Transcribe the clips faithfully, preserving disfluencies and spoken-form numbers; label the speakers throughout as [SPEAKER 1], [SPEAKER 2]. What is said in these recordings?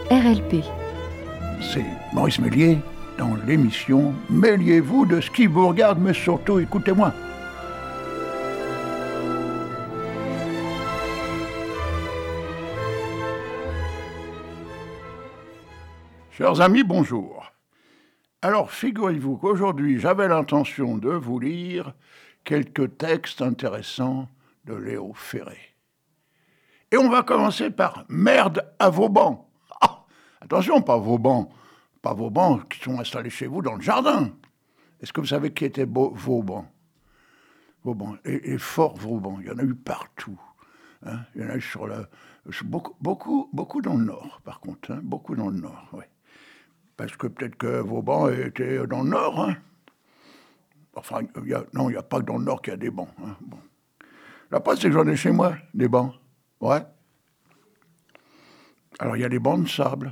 [SPEAKER 1] R L P.
[SPEAKER 2] C'est Maurice Méliès dans l'émission « Mêliez-vous de ce qui vous regarde, mais surtout écoutez-moi ». Chers amis, bonjour. Alors, figurez-vous qu'aujourd'hui, j'avais l'intention de vous lire quelques textes intéressants de Léo Ferré. Et on va commencer par « Merde à Vauban ». Ah, attention, pas Vauban, pas Vauban qui sont installés chez vous dans le jardin. Est-ce que vous savez qui était Beau- Vauban Vauban, et, et Fort Vauban, il y en a eu partout. Hein, il y en a eu sur la... Beaucoup, beaucoup, beaucoup dans le nord, par contre, hein, beaucoup dans le nord, oui. Parce que peut-être que Vauban était dans le nord. Hein. Enfin, y a, non, il n'y a pas que dans le nord qu'il y a des bancs. Hein. Bon. La preuve, c'est que j'en ai chez moi, des bancs. Ouais. Alors, il y a les bancs de sable.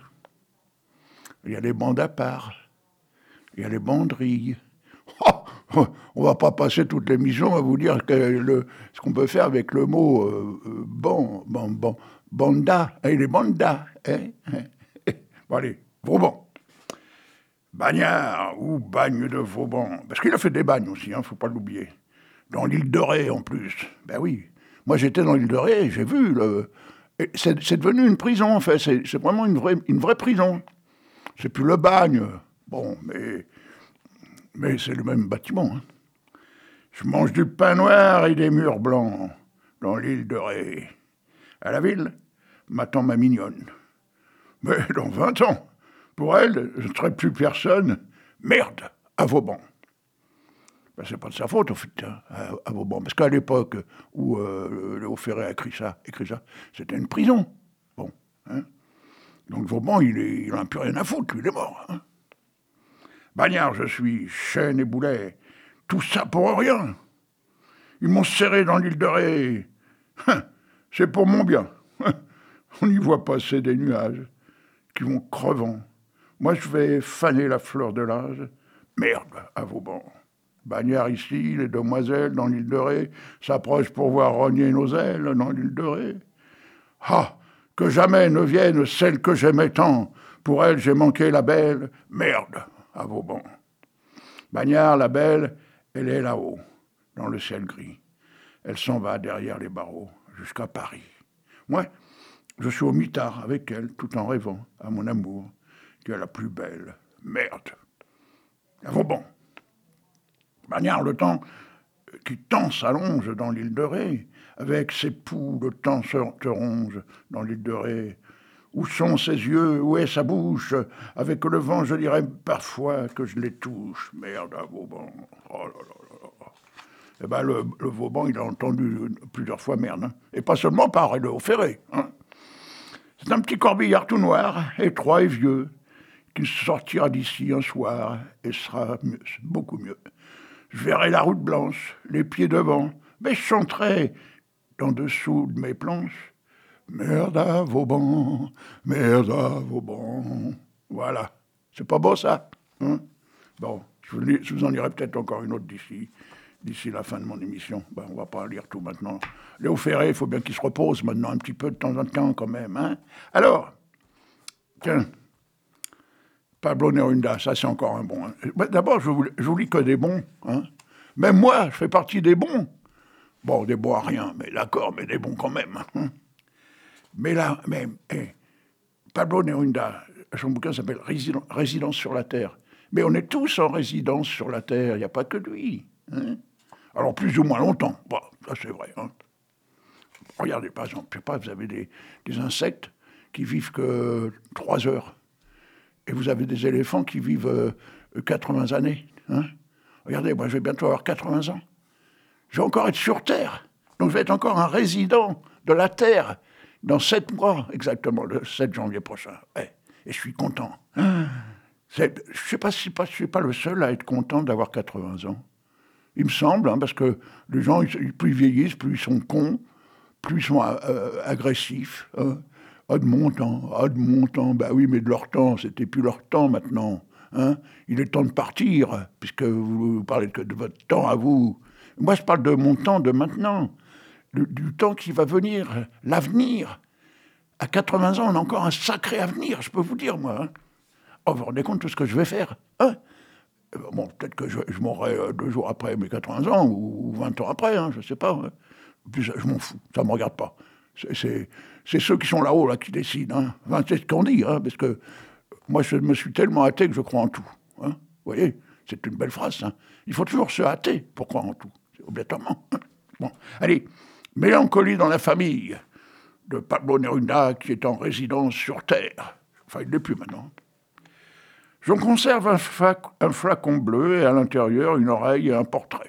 [SPEAKER 2] Il y a les bancs d'appart. Il y a les banderilles. Oh, on ne va pas passer toute l'émission à vous dire que le, ce qu'on peut faire avec le mot euh, ban, ban, ban, banda. Et les bandas. Hein, hein. Bon, allez, Vauban. Bagnard ou bagne de Vauban. Parce qu'il a fait des bagnes aussi, il hein, ne faut pas l'oublier. Dans l'île de Ré, en plus. Ben oui. Moi, j'étais dans l'île de Ré, j'ai vu. Le... C'est, c'est devenu une prison, en fait. C'est, c'est vraiment une vraie, une vraie prison. C'est plus le bagne. Bon, mais, mais c'est le même bâtiment. Hein. Je mange du pain noir et des murs blancs dans l'île de Ré. À la ville, m'attend ma mignonne. Mais dans vingt ans... Pour elle, je ne serai plus personne. Merde, à Vauban. Ben, c'est pas de sa faute, au fait, hein, à, à Vauban. Parce qu'à l'époque où euh, Léo Ferré a écrit ça, écrit ça, c'était une prison. Bon, hein. Donc Vauban, il n'a plus rien à foutre, lui, il est mort. Hein. Bagnard, je suis, chêne et boulet. Tout ça pour rien. Ils m'ont serré dans l'île de Ré. Hein, c'est pour mon bien. Hein, on y voit passer des nuages qui vont crevant. Moi, je vais faner la fleur de l'âge. Merde, à Vauban. Bagnard ici, les demoiselles dans l'île de Ré s'approchent pour voir rogner nos ailes dans l'île de Ré. Ah, que jamais ne vienne celle que j'aimais tant. Pour elle, j'ai manqué la belle. Merde, à Vauban. Bagnard, la belle, elle est là-haut, dans le ciel gris. Elle s'en va derrière les barreaux, jusqu'à Paris. Moi, je suis au mitard avec elle, tout en rêvant à mon amour, qui est la plus belle. Merde. À Vauban. Bagnard, le temps qui tant s'allonge dans l'île de Ré, avec ses poux, le temps se te ronge dans l'île de Ré. Où sont ses yeux, où est sa bouche? Avec le vent, je dirais parfois que je les touche. Merde, à Vauban. Oh là là là. Eh ben, le, le Vauban, il a entendu plusieurs fois merde. Hein. Et pas seulement par Léo Ferré. Hein. C'est un petit corbillard tout noir, étroit et vieux, qui sortira d'ici un soir et sera mieux, beaucoup mieux. Je verrai la route blanche, les pieds devant, mais je chanterai d'en dessous de mes planches. Merde à Vauban, merde à Vauban. Voilà. C'est pas beau ça hein? Bon, je vous, je vous en lirai peut-être encore une autre d'ici, d'ici la fin de mon émission. Ben, on va pas lire tout maintenant. Léo Ferré, il faut bien qu'il se repose maintenant un petit peu de temps en temps quand même. Hein? Alors, tiens, Pablo Neruda, ça c'est encore un bon. Hein. D'abord, je vous, je vous lis que des bons. Hein. Même moi, je fais partie des bons. Bon, des bons à rien, mais d'accord, mais des bons quand même. Hein. Mais là, mais, eh, Pablo Neruda, son bouquin s'appelle Résidence, Résidence sur la Terre. Mais on est tous en résidence sur la Terre, il n'y a pas que lui. Hein. Alors, plus ou moins longtemps, bon, ça c'est vrai. Hein. Regardez, par exemple, je sais pas, vous avez des, des insectes qui vivent que trois heures. Et vous avez des éléphants qui vivent euh, quatre-vingts années. Hein. Regardez, moi je vais bientôt avoir quatre-vingts ans. Je vais encore être sur Terre. Donc je vais être encore un résident de la Terre dans sept mois, exactement, le sept janvier prochain. Ouais. Et je suis content. C'est, je ne sais pas si je ne suis pas le seul à être content d'avoir quatre-vingts ans. Il me semble, hein, parce que les gens, ils, plus ils vieillissent, plus ils sont cons, plus ils sont euh, agressifs. Hein. Ah, de mon temps, ah, de mon temps, bah oui, mais de leur temps, c'était plus leur temps maintenant. Hein. Il est temps de partir, puisque vous, vous parlez de, de votre temps à vous. Moi, je parle de mon temps de maintenant, du, du temps qui va venir, l'avenir. À quatre-vingts ans, on a encore un sacré avenir, je peux vous dire, moi. Hein. Oh, vous vous rendez compte de ce que je vais faire hein. Bon, peut-être que je, je mourrai deux jours après mes quatre-vingts ans, ou vingt ans après, hein, je ne sais pas. Hein. Puis, je m'en fous, ça ne me regarde pas. C'est, c'est, c'est ceux qui sont là-haut là, qui décident. Hein. Enfin, c'est ce qu'on dit, hein, parce que moi, je me suis tellement hâté que je crois en tout. Hein. Vous voyez, c'est une belle phrase. Hein. Il faut toujours se hâter pour croire en tout, c'est obligatoirement. Hein. Bon, allez, Mélancolie dans la famille, de Pablo Neruda, qui est en résidence sur Terre. Enfin, il ne l'est plus maintenant. J'en conserve un, fac, un flacon bleu et à l'intérieur une oreille et un portrait.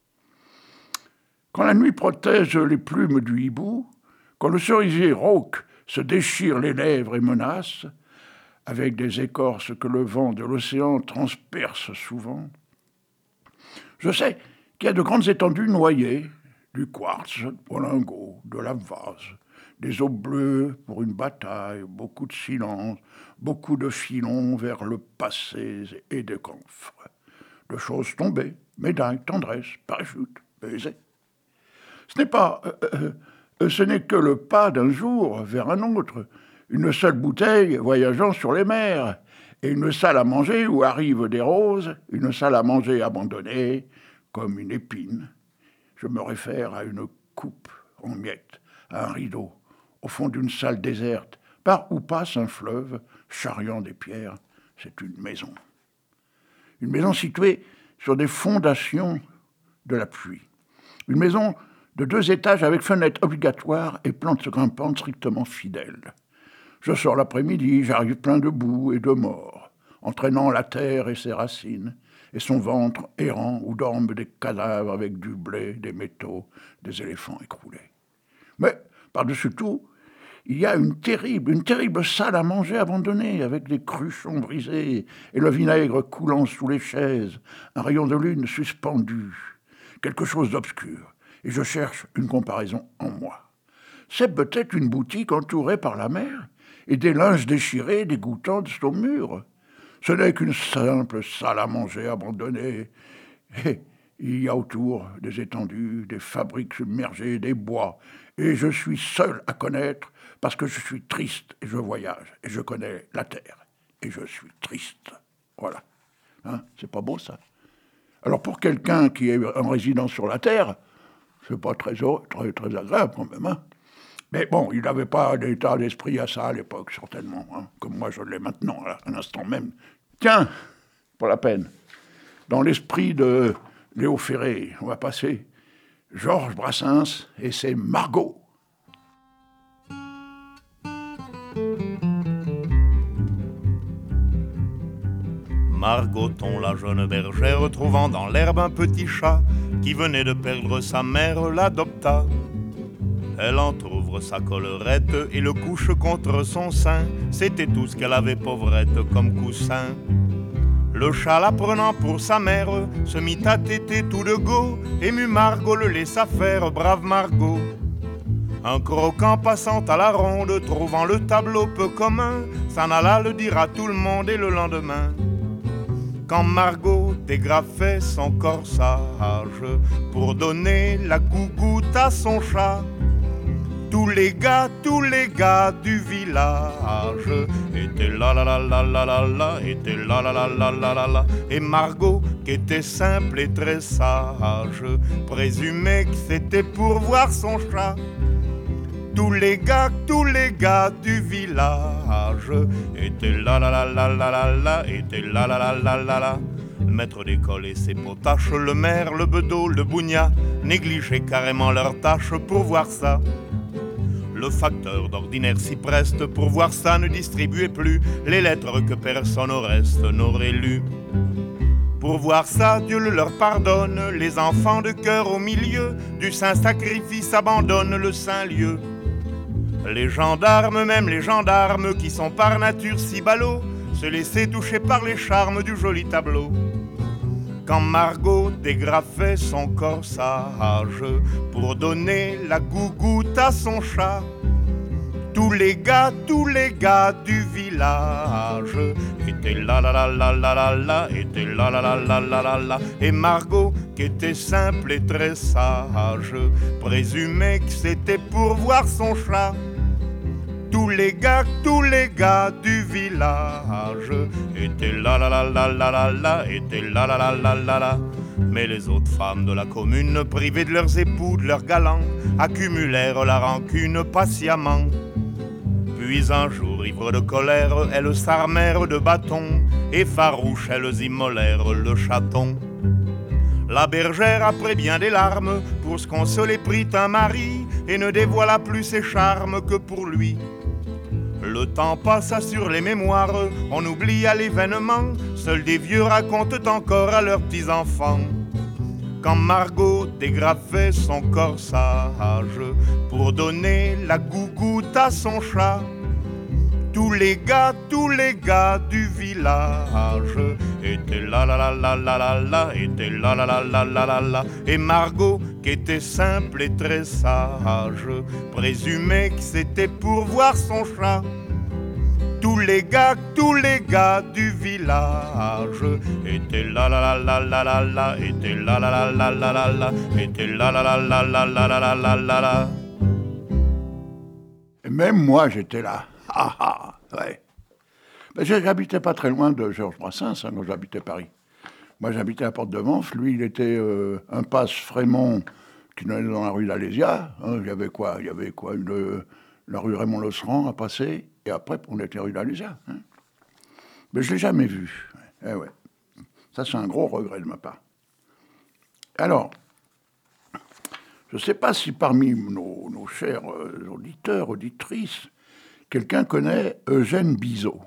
[SPEAKER 2] Quand la nuit protège les plumes du hibou, quand le cerisier rauque se déchire les lèvres et menace, avec des écorces que le vent de l'océan transperce souvent, je sais qu'il y a de grandes étendues noyées, du quartz pour lingot, de la vase, des eaux bleues pour une bataille, beaucoup de silence, beaucoup de filons vers le passé et des camphres, de choses tombées, médailles, tendresse, parachute, baisers. Ce n'est pas, euh, euh, ce n'est que le pas d'un jour vers un autre, une seule bouteille voyageant sur les mers, et une salle à manger où arrivent des roses, une salle à manger abandonnée, comme une épine. Je me réfère à une coupe en miettes, à un rideau, au fond d'une salle déserte, par où passe un fleuve, charriant des pierres. C'est une maison. Une maison située sur des fondations de la pluie. Une maison de deux étages avec fenêtres obligatoires et plantes grimpantes strictement fidèles. Je sors l'après-midi, j'arrive plein de boue et de mort, entraînant la terre et ses racines, et son ventre errant où dorment des cadavres avec du blé, des métaux, des éléphants écroulés. Mais, par-dessus tout, il y a une terrible, une terrible salle à manger abandonnée, avec des cruchons brisés et le vinaigre coulant sous les chaises, un rayon de lune suspendu, quelque chose d'obscur, et je cherche une comparaison en moi. C'est peut-être une boutique entourée par la mer, et des linges déchirés dégoûtants au mur. Ce n'est qu'une simple salle à manger abandonnée. Et il y a autour des étendues, des fabriques submergées, des bois. Et je suis seul à connaître parce que je suis triste et je voyage. Et je connais la terre. Et je suis triste. Voilà. Hein, c'est pas beau, ça. Alors, pour quelqu'un qui est en résidence sur la terre, c'est pas très, très, très agréable quand même. Hein. Mais bon, il n'avait pas d'état d'esprit à ça à l'époque, certainement, hein, comme moi je l'ai maintenant, à l'instant même. Tiens, pour la peine, dans l'esprit de Léo Ferré, on va passer Georges Brassens et c'est Margot.
[SPEAKER 1] Margoton, la jeune bergère, trouvant dans l'herbe un petit chat qui venait de perdre sa mère, l'adopta. Elle entr'ouvre sa collerette et le couche contre son sein. C'était tout ce qu'elle avait, pauvrette, comme coussin. Le chat, la prenant pour sa mère, se mit à téter tout de go. Ému Margot le laissa faire, brave Margot. Un croquant passant à la ronde, trouvant le tableau peu commun, s'en alla le dire à tout le monde et le lendemain. Quand Margot dégrafait son corsage pour donner la gougoute à son chat, tous les gars, tous les gars du village étaient là là là là là là là, étaient là là là là là là là. Et Margot, qui était simple et très sage, présumait que c'était pour voir son chat. Tous les gars, tous les gars du village étaient là là là là là là là, étaient là là là là là là. Le maître d'école et ses potaches, le maire, le bedeau, le bougna, négligeaient carrément leurs tâches pour voir ça. Le facteur d'ordinaire s'y preste pour voir ça, ne distribuait plus les lettres que personne au reste n'aurait lues. Pour voir ça, Dieu le leur pardonne, les enfants de cœur au milieu du saint sacrifice abandonnent le saint lieu. Les gendarmes, même les gendarmes qui sont par nature si ballots, se laissaient toucher par les charmes du joli tableau. Quand Margot dégrafait son corsage pour donner la gougoute à son chat, tous les gars, tous les gars du village étaient là là là là là là là, étaient là là là là là là là. Et Margot, qui était simple et très sage, présumait que c'était pour voir son chat. Tous Tous les gars, tous les gars du village étaient là, là, là, là, là, là, là, étaient là, là, là, là, là, là. Mais les autres femmes de la commune, privées de leurs époux, de leurs galants, accumulèrent la rancune patiemment. Puis un jour, ivres de colère, elles s'armèrent de bâtons, et farouches, elles immolèrent le chaton. La bergère, après bien des larmes, pour se consoler prit un mari, et ne dévoila plus ses charmes que pour lui. Le temps passa sur les mémoires, on oublia l'événement, seuls des vieux racontent encore à leurs petits-enfants. Quand Margot dégrafait son corsage pour donner la gougoute à son chat, tous les gars, tous les gars du village étaient là, là, là, là, là, là, là, étaient là, là, là, là, là, là, là. Et Margot, qui était simple et très sage, présumait que c'était pour voir son chat. Tous les gars, tous les gars du village étaient là, là, là, là, là, là, là, étaient là, là, là, là, là, là, là, étaient là, là, là, là, là, là, là, là, là, là.
[SPEAKER 2] Et même moi, j'étais là. Ah ah, ouais. Ben, j'habitais pas très loin de Georges Brassens, hein, quand j'habitais Paris. Moi, j'habitais à Porte de Vanves. Lui, il était euh, impasse Frémont, qui donnait dans la rue d'Alésia. Hein, il y avait quoi Il y avait quoi une, la rue Raymond-Losserand à passer. Et après, on était rue d'Alésia. Hein. Mais je l'ai jamais vu. Eh ouais. Ça, c'est un gros regret de ma part. Alors, je ne sais pas si parmi nos, nos chers euh, auditeurs, auditrices, quelqu'un connaît Eugène Bizot.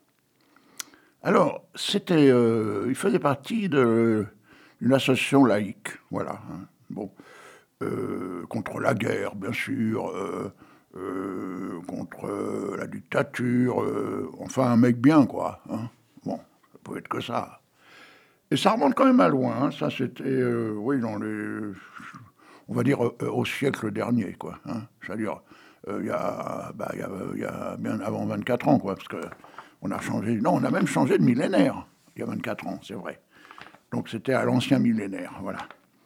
[SPEAKER 2] Alors, c'était, euh, il faisait partie de, d'une association laïque, voilà. Hein, bon, euh, contre la guerre, bien sûr, euh, euh, contre euh, la dictature, euh, enfin un mec bien, quoi. Hein. Bon, ça pouvait être que ça. Et ça remonte quand même à loin. Hein. Ça, c'était, euh, oui, dans les, on va dire euh, au siècle dernier, quoi. Hein. C'est-à-dire. Il euh, y, bah, y, y a bien avant vingt-quatre ans, quoi, parce qu'on a changé... Non, on a même changé de millénaire, il y a vingt-quatre ans, c'est vrai. Donc c'était à l'ancien millénaire, voilà.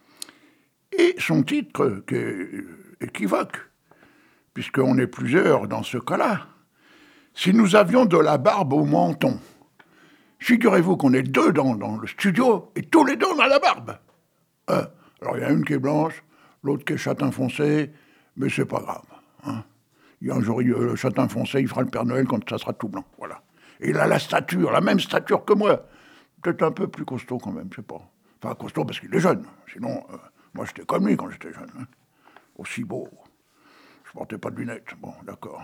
[SPEAKER 2] Et son titre, qui est équivoque, puisqu'on est plusieurs dans ce cas-là, « Si nous avions de la barbe au menton ». Figurez-vous qu'on est deux dans, dans le studio, et tous les deux on a la barbe. Euh, alors il y a une qui est blanche, l'autre qui est châtain foncé, mais c'est pas grave. Hein. Il y a un jour, le châtain foncé, il fera le Père Noël quand ça sera tout blanc. Voilà. Et il a la stature, la même stature que moi. Peut-être un peu plus costaud quand même, je sais pas. Enfin, costaud parce qu'il est jeune. Sinon, euh, moi j'étais comme lui quand j'étais jeune. Hein. Aussi beau. Je portais pas de lunettes. Bon, d'accord.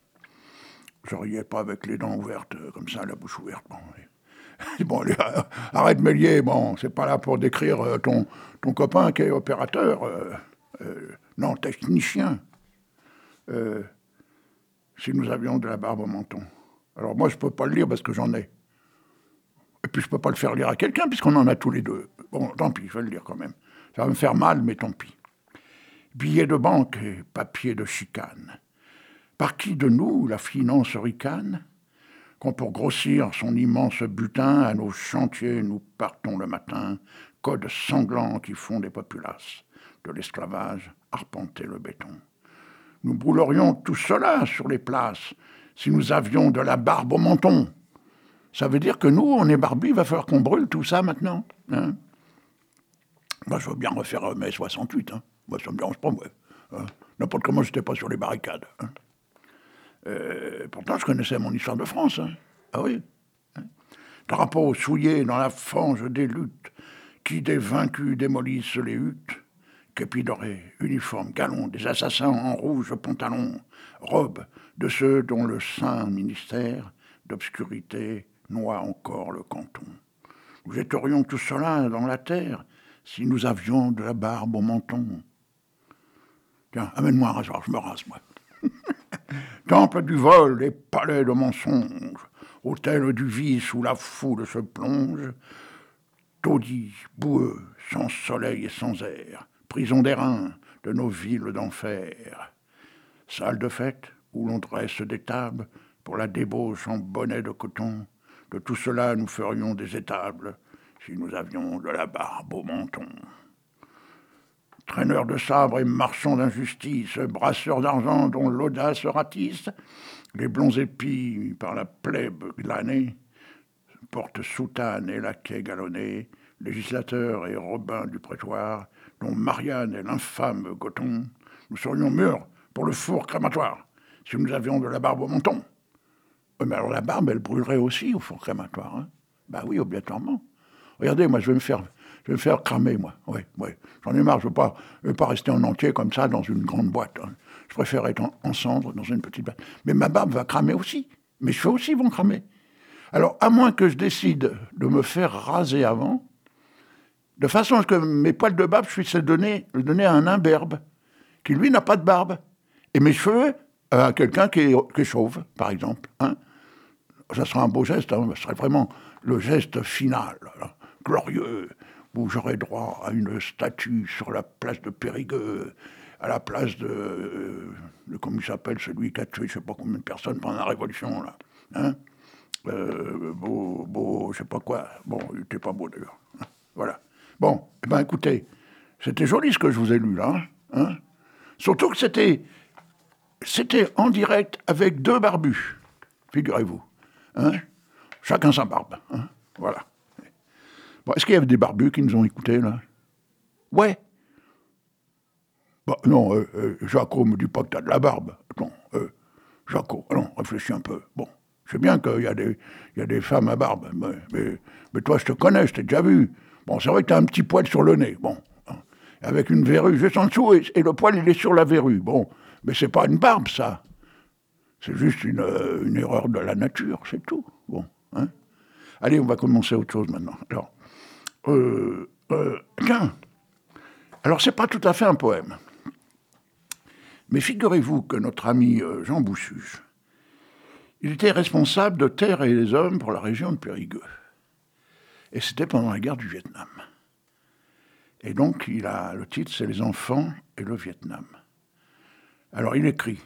[SPEAKER 2] Je riais pas avec les dents ouvertes, comme ça, la bouche ouverte. Bon, et... bon allez, arrête Méliès, bon, c'est pas là pour décrire euh, ton, ton copain qui est opérateur. Euh, euh, non, technicien. Euh, si nous avions de la barbe au menton. Alors moi, je ne peux pas le lire parce que j'en ai. Et puis, je ne peux pas le faire lire à quelqu'un puisqu'on en a tous les deux. Bon, tant pis, je vais le lire quand même. Ça va me faire mal, mais tant pis. Billets de banque et papier de chicane. Par qui de nous la finance ricane, quand pour grossir son immense butin, à nos chantiers nous partons le matin, codes sanglants qui font des populaces, de l'esclavage arpenter le béton. Nous brûlerions tout cela sur les places si nous avions de la barbe au menton. Ça veut dire que nous, on est barbus, il va falloir qu'on brûle tout ça maintenant. Hein. Moi, je veux bien refaire mai soixante-huit. Hein. Moi, ça ne me dérange pas, moi. Hein. N'importe comment, je n'étais pas sur les barricades. Hein. Euh, pourtant, je connaissais mon histoire de France. Hein. Ah oui. Hein. Drapeau souillé dans la fange des luttes, qui des vaincus démolissent les huttes. Képi doré, uniforme, galon, des assassins en rouge pantalon, robe de ceux dont le saint ministère d'obscurité noie encore le canton. Nous jetterions tout cela dans la terre si nous avions de la barbe au menton. Tiens, amène-moi un rasoir, je me rase, moi. Temple du vol et palais de mensonges, hôtel du vice où la foule se plonge, taudis, boueux, sans soleil et sans air, prison des reins de nos villes d'enfer. Salle de fête où l'on dresse des tables pour la débauche en bonnet de coton. De tout cela, nous ferions des étables si nous avions de la barbe au menton. traîneurs de sabre et marchands d'injustice, brasseurs d'argent dont l'audace ratisse, les blonds épis par la plèbe glanée, porte-soutane et laquais galonnés, législateurs et robins du prétoire, dont Marianne et l'infâme Goton, nous serions mûrs pour le four crématoire, si nous avions de la barbe au menton. Oui, mais alors la barbe, elle brûlerait aussi au four crématoire. Hein. Ben oui, obligatoirement. Regardez, moi, je vais me faire, je vais me faire cramer, moi. Oui, oui. J'en ai marre, je ne veux pas, je veux pas rester en entier comme ça dans une grande boîte. Hein. Je préfère être en, en cendre dans une petite boîte. Mais ma barbe va cramer aussi. Mes cheveux aussi vont cramer. Alors, à moins que je décide de me faire raser avant, de façon à ce que mes poils de barbe, je puisse les donner, les donner à un imberbe, qui lui n'a pas de barbe. Et mes cheveux, à quelqu'un qui est, qui est chauve, par exemple. Hein. Ça sera un beau geste, hein, ce serait vraiment le geste final, là, glorieux, où j'aurais droit à une statue sur la place de Périgueux, à la place de, euh, de comment il s'appelle, celui qui a tué je ne sais pas combien de personnes pendant la Révolution, là. Hein. Euh, beau, beau, je sais pas quoi. Bon, il n'était pas beau d'ailleurs. Hein. Voilà. Bon, eh ben écoutez, c'était joli ce que je vous ai lu là. Hein. Surtout que c'était, c'était en direct avec deux barbus, figurez-vous. Hein. Chacun sa barbe. Hein. Voilà. Bon, est-ce qu'il y avait des barbus qui nous ont écoutés là? Ouais. Bah, non, euh, euh, Jaco me dit pas que t'as de la barbe. Non, euh, Jaco, non, réfléchis un peu. Bon. Je sais bien qu'il y, y a des femmes à barbe, mais, mais, mais toi, je te connais, je t'ai déjà vu. Bon, c'est vrai que tu as un petit poil sur le nez, bon, hein, avec une verrue juste en dessous, et, et le poil, il est sur la verrue. Bon, mais c'est pas une barbe, ça. C'est juste une, euh, une erreur de la nature, c'est tout. Bon, hein. Allez, on va commencer autre chose maintenant. Alors, euh, euh, tiens, alors c'est pas tout à fait un poème. Mais figurez-vous que notre ami euh, Jean Boussuge, il était responsable de Terre et les Hommes pour la région de Périgueux. Et c'était pendant la guerre du Vietnam. Et donc, il a, le titre, c'est « Les enfants et le Vietnam ». Alors, il écrit,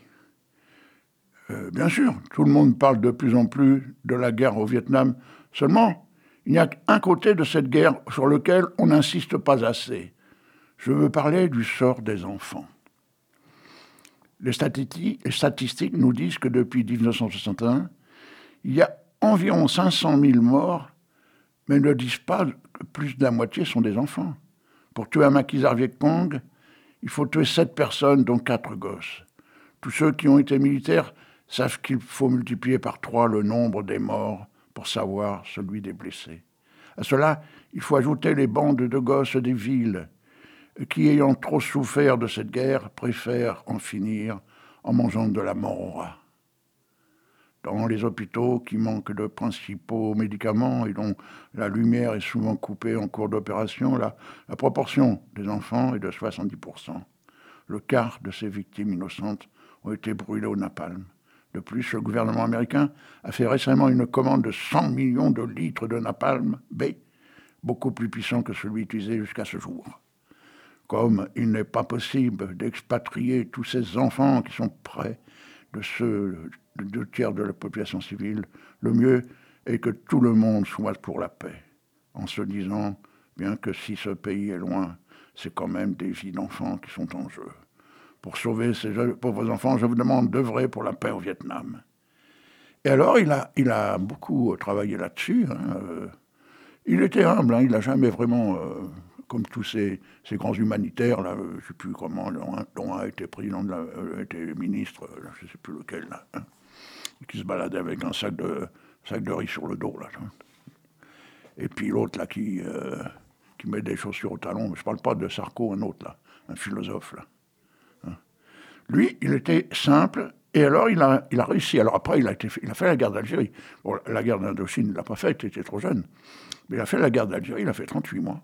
[SPEAKER 2] euh, bien sûr, tout le monde parle de plus en plus de la guerre au Vietnam. Seulement, il n'y a qu'un côté de cette guerre sur lequel on n'insiste pas assez. Je veux parler du sort des enfants. Les statistiques, les statistiques nous disent que depuis dix-neuf cent soixante et un, il y a environ cinq cent mille morts, mais ne disent pas que plus de la moitié sont des enfants. Pour tuer un maquisard Viet Cong, il faut tuer sept personnes, dont quatre gosses. Tous ceux qui ont été militaires savent qu'il faut multiplier par trois le nombre des morts pour savoir celui des blessés. À cela, il faut ajouter les bandes de gosses des villes, qui, ayant trop souffert de cette guerre, préfèrent en finir en mangeant de la mort au rat. Dans les hôpitaux qui manquent de principaux médicaments et dont la lumière est souvent coupée en cours d'opération, la, la proportion des enfants est de soixante-dix pour cent. Le quart de ces victimes innocentes ont été brûlées au napalm. De plus, le gouvernement américain a fait récemment une commande de cent millions de litres de napalm B, beaucoup plus puissant que celui utilisé jusqu'à ce jour. Comme il n'est pas possible d'expatrier tous ces enfants qui sont près de ceux de deux tiers de la population civile, le mieux est que tout le monde soit pour la paix, en se disant, bien que si ce pays est loin, c'est quand même des vies d'enfants qui sont en jeu. Pour sauver ces pauvres enfants, je vous demande d'œuvrer pour la paix au Vietnam. Et alors, il a, il a beaucoup travaillé là-dessus. Hein. Il était humble, hein. Il n'a jamais vraiment... Euh, comme tous ces, ces grands humanitaires, là, je ne sais plus comment, dont un a été président, de la, euh, était ministre, là, je ne sais plus lequel, là, hein, qui se baladait avec un sac de, sac de riz sur le dos. Là, hein. Et puis l'autre, là, qui, euh, qui met des chaussures au talon, je ne parle pas de Sarko, un autre, là, un philosophe. Là, hein. Lui, il était simple, et alors il a, il a réussi. Alors après, il a, été, il a fait la guerre d'Algérie. Bon, la guerre d'Indochine, il ne l'a pas faite, il était trop jeune. Mais il a fait la guerre d'Algérie, il a fait trente-huit mois.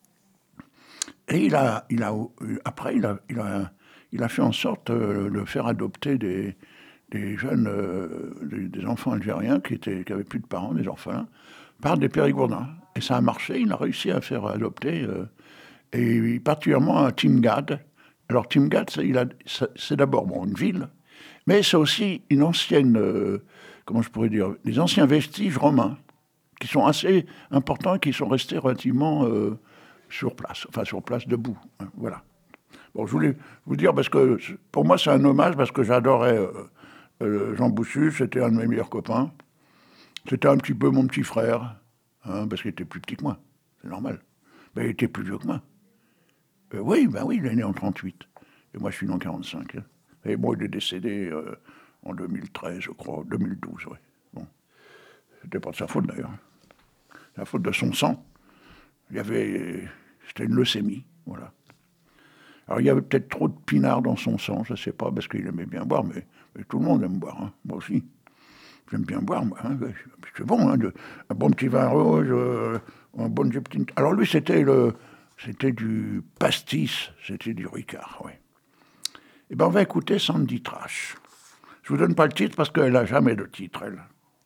[SPEAKER 2] Et il a, il a, après, il a, il, a, il a fait en sorte de faire adopter des, des jeunes, euh, des, des enfants algériens qui étaient, qui avaient plus de parents, des orphelins, par des périgourdins. Et ça a marché, il a réussi à faire adopter, euh, et particulièrement à Timgad. Alors Timgad, c'est, il a, c'est d'abord bon, une ville, mais c'est aussi une ancienne, euh, comment je pourrais dire, des anciens vestiges romains, qui sont assez importants et qui sont restés relativement... Euh, sur place, enfin sur place debout, hein, voilà. Bon, je voulais vous dire, parce que pour moi, c'est un hommage, parce que j'adorais euh, euh, Jean Boussus, c'était un de mes meilleurs copains. C'était un petit peu mon petit frère, hein, parce qu'il était plus petit que moi, c'est normal. Mais il était plus vieux que moi. Euh, oui, ben oui, il est né en trente-huit. Et moi, je suis né en quarante-cinq. Hein. Et bon, il est décédé euh, en deux mille treize, je crois, deux mille douze, oui. Bon. C'était pas de sa faute, d'ailleurs. C'est la faute de son sang. Il y avait... C'était une leucémie, voilà. Alors, il y avait peut-être trop de pinard dans son sang, je ne sais pas, parce qu'il aimait bien boire, mais, mais tout le monde aime boire, hein, moi aussi. J'aime bien boire, moi. Hein, c'est bon, hein, de, un bon petit vin rouge, euh, un bon petit... Alors, lui, c'était le... C'était du pastis, c'était du Ricard, oui. Eh bien, on va écouter Sandy Trash. Je vous donne pas le titre parce qu'elle n'a jamais de titre, elle.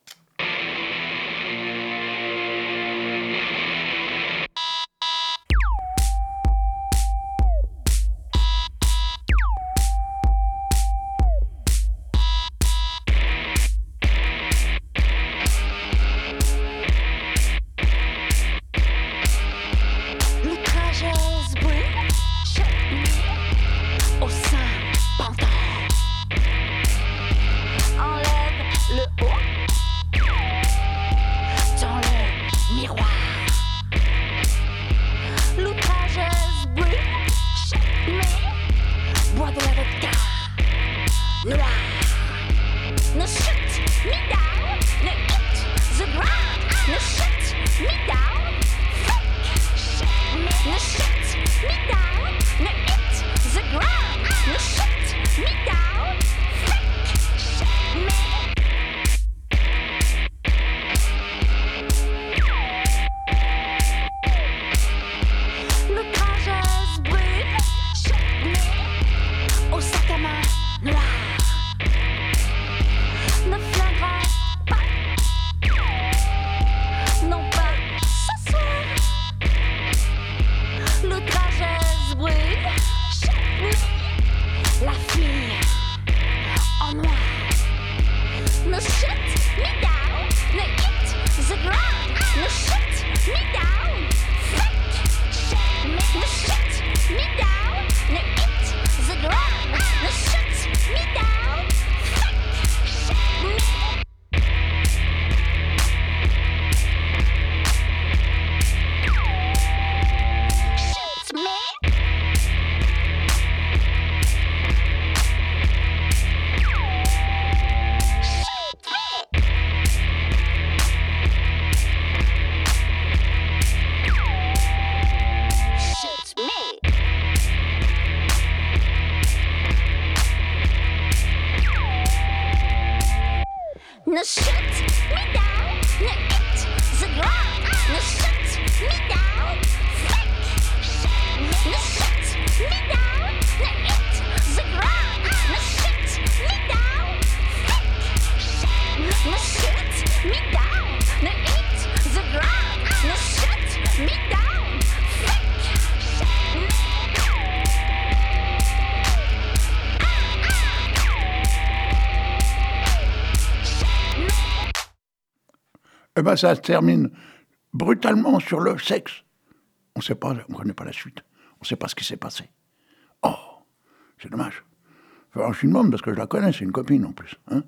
[SPEAKER 2] Eh bien, ça se termine brutalement sur le sexe. On sait pas, on ne connaît pas la suite. On ne sait pas ce qui s'est passé. Oh, c'est dommage. Enfin, je suis une môme parce que je la connais, c'est une copine en plus. Hein,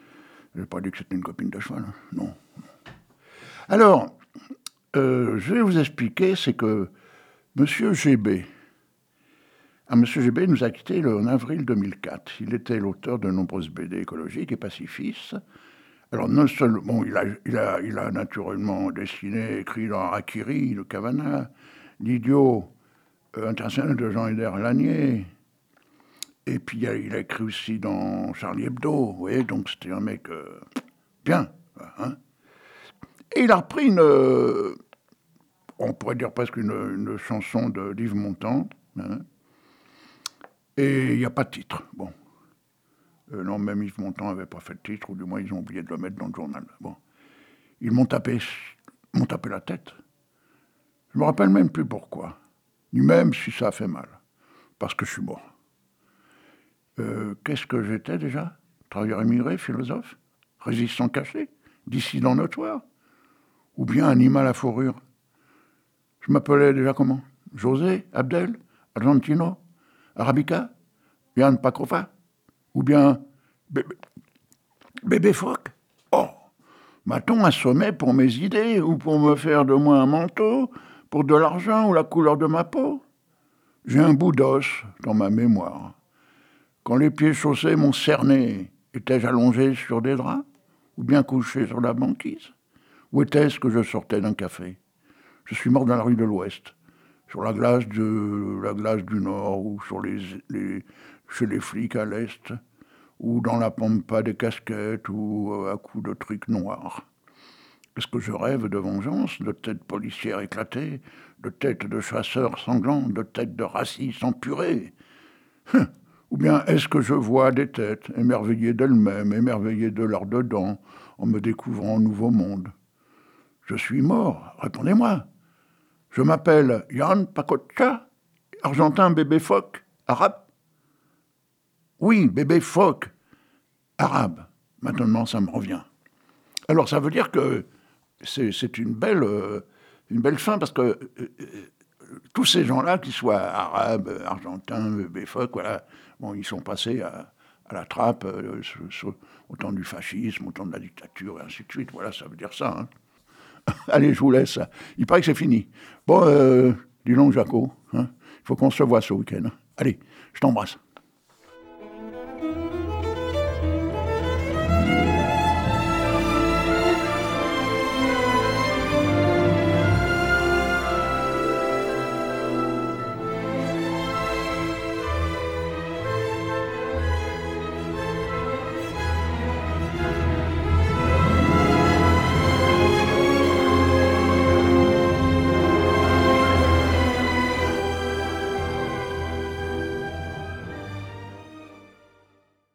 [SPEAKER 2] je n'ai pas dit que c'était une copine de cheval. Hein. Non. Alors, euh, je vais vous expliquer, c'est que M. G B, ah, M. G B nous a quittés en avril deux mille quatre. Il était l'auteur de nombreuses B D écologiques et pacifistes. Alors, non seulement, bon, il, a, il, a, il a naturellement dessiné, écrit dans Akiri, le Cavana, L'idiot euh, international de Jean-Hédard Lanier. Et puis, il a, il a écrit aussi dans Charlie Hebdo, vous voyez, donc c'était un mec euh, bien. Hein. Et il a repris une, euh, on pourrait dire presque une, une chanson de d'Yves Montand. Hein. Et il n'y a pas de titre, bon. Euh, non, même Yves Montand n'avait pas fait de titre, ou du moins ils ont oublié de le mettre dans le journal. Bon. Ils m'ont tapé, m'ont tapé la tête. Je me rappelle même plus pourquoi, ni même si ça a fait mal, parce que je suis mort. Euh, qu'est-ce que j'étais déjà ? Travailleur immigré, philosophe, résistant caché, dissident notoire, ou bien animal à fourrure. Je m'appelais déjà comment ? José, Abdel, Argentino, Arabica, Yann Pakrova, ou bien bébé, bébé phoque. Oh, m'a-t-on assommé pour mes idées, ou pour me faire de moi un manteau, pour de l'argent ou la couleur de ma peau? J'ai un bout d'os dans ma mémoire. Quand les pieds chaussés m'ont cerné, étais-je allongé sur des draps, ou bien couché sur la banquise? Ou était-ce que je sortais d'un café? Je suis mort dans la rue de l'Ouest, sur la glace, de, la glace du Nord, ou sur les, les, chez les flics à l'Est, ou dans la pampa des casquettes, ou à coups de trucs noirs. Est-ce que je rêve de vengeance, de têtes policières éclatées, de têtes de chasseurs sanglants, de têtes de racistes empurés? Ou bien est-ce que je vois des têtes émerveillées d'elles-mêmes, émerveillées de leur dedans, en me découvrant un nouveau monde? Je suis mort, répondez-moi. Je m'appelle Yann Pakocha, argentin bébé phoque, arabe. Oui, bébé phoque, arabe. Maintenant, ça me revient. Alors, ça veut dire que c'est, c'est une, belle, euh, une belle fin, parce que euh, euh, tous ces gens-là, qu'ils soient arabes, argentins, bébé phoque, voilà, bon, ils sont passés à, à la trappe euh, sur, sur, au temps du fascisme, au temps de la dictature, et ainsi de suite. Voilà, ça veut dire ça, hein. Allez, je vous laisse. Il paraît que c'est fini. Bon, euh, dis donc, Jaco, hein, il faut qu'on se voit ce week-end. Allez, je t'embrasse.